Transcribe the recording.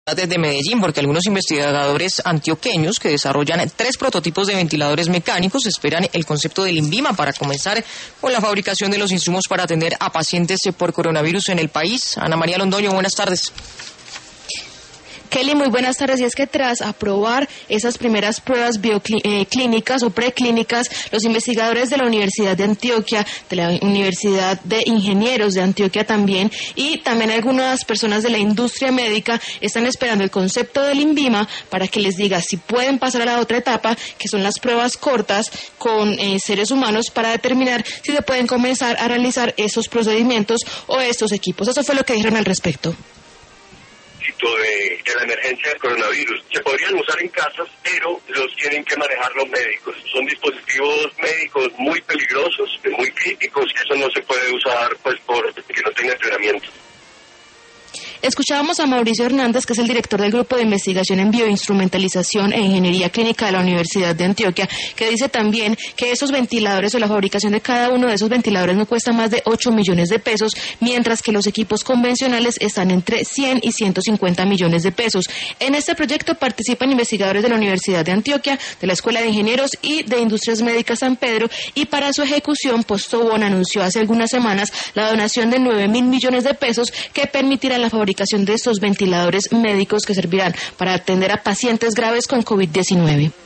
Desde Medellín, porque algunos investigadores antioqueños que desarrollan 3 prototipos de ventiladores mecánicos esperan el concepto del INVIMA para comenzar con la fabricación de los insumos para atender a pacientes por coronavirus en el país. Ana María Londoño, buenas tardes. Kelly, muy buenas tardes. Y es que tras aprobar esas primeras pruebas clínicas o preclínicas, los investigadores de la Universidad de Antioquia, de la Universidad de Ingenieros de Antioquia también, y también algunas personas de la industria médica están esperando el concepto del INVIMA para que les diga si pueden pasar a la otra etapa, que son las pruebas cortas con seres humanos, para determinar si se pueden comenzar a realizar esos procedimientos o estos equipos. Eso fue lo que dijeron al respecto. De la emergencia del coronavirus. Se podrían usar en casas, pero los tienen que manejar los médicos. Son dispositivos médicos muy peligrosos, muy críticos, y eso no se puede usar pues porque no tenga entrenamiento. Escuchábamos a Mauricio Hernández, que es el director del Grupo de Investigación en Bioinstrumentalización e Ingeniería Clínica de la Universidad de Antioquia, que dice también que esos ventiladores o la fabricación de cada uno de esos ventiladores no cuesta más de 8 millones de pesos, mientras que los equipos convencionales están entre 100 y 150 millones de pesos. En este proyecto participan investigadores de la Universidad de Antioquia, de la Escuela de Ingenieros y de Industrias Médicas San Pedro, y para su ejecución, Postobón anunció hace algunas semanas la donación de 9.000 millones de pesos que permitirá la fabricación de estos ventiladores médicos que servirán para atender a pacientes graves con COVID-19.